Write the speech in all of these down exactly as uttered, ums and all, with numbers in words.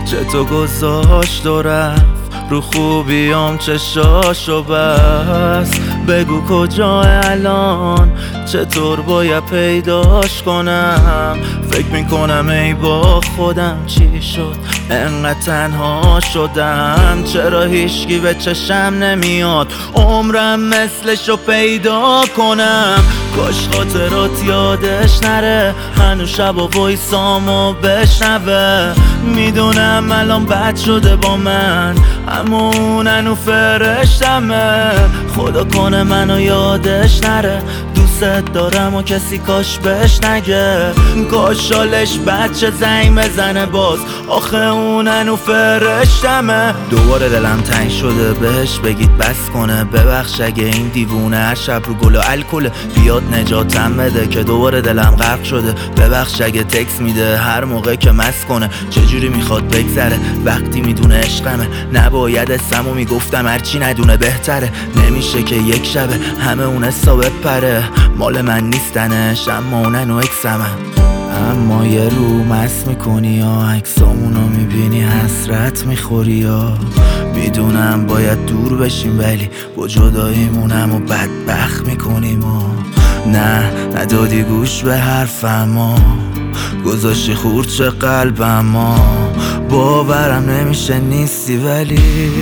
چطور گذاشت و رفت رو خوبیام چشاشو بس. بگو کجا الان، چطور باید پیداش کنم. فکر میکنم ای با خودم چی شد انقدر تنها شدم. چرا هیچکی به چشم نمیاد عمرم مثلشو پیدا کنم. کاش خاطرات یادش نره، هنو شب و وایسامو بشنوه. میدونم الان بد شده با من، اما اون هنو فرشتمه. خدا کنه منو یادش نره، دوست دارم و کسی کاش بهش نگه. کاش حالش بچه زنگ بزنه باز، آخه اون هنو فرشتمه. دوباره دلم تنگ شده بهش بگید بس کنه. ببخش اگه این دیوونه هر شب رو گل و الکل بیاد نجاتم بده که دوباره دلم غرق شده. ببخش اگه تکس میده هر موقع که مست کنه. چجوری میخواد بگذره وقتی میدونه عشقمه. نباید اسمو میگفتم هرچی ندونه بهتره. نمیشه که یک شبه همه اون حساب بپره. مال من نیستنش اما اونن و اکسمه. اما یه رو مست میکنی یا عکسامونو میبینی حسرت میخوری یا میدونم باید دور بشیم ولی با جداییمونم و بدبخت میکنیم. و نه ندادی گوش به حرفم، گذاشتی خورچه قلبم. باورم نمیشه نیستی ولی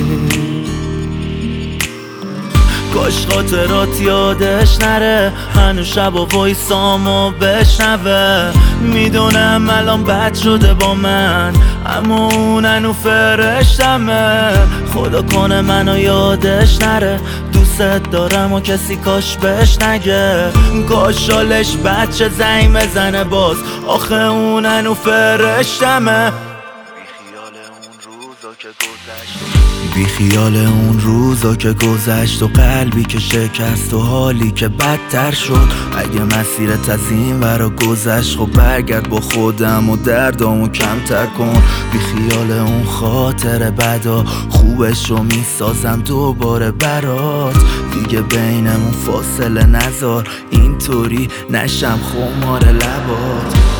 کاش خاطرات یادش نره، هنو شب و وایسامو بشنوه. میدونم الان بد شده با من، اما اون هنو فرشتمه. خدا کنه منو یادش نره، دوست دارم و کسی کاش بهش نگه. کاش حالش بچه زنگ بزنه باز، آخه اون هنو فرشتمه. بی خیال اون روزا که گذشت و قلبی که شکست و حالی که بدتر شد. اگه مسیرت از این ورا گذشت خب برگرد با خودم و دردامو کمتر کن. بی خیال اون خاطر بدا، خوبش رو میسازم دوباره برات. دیگه بینمون فاصله نذار، اینطوری نشم خمار لبات.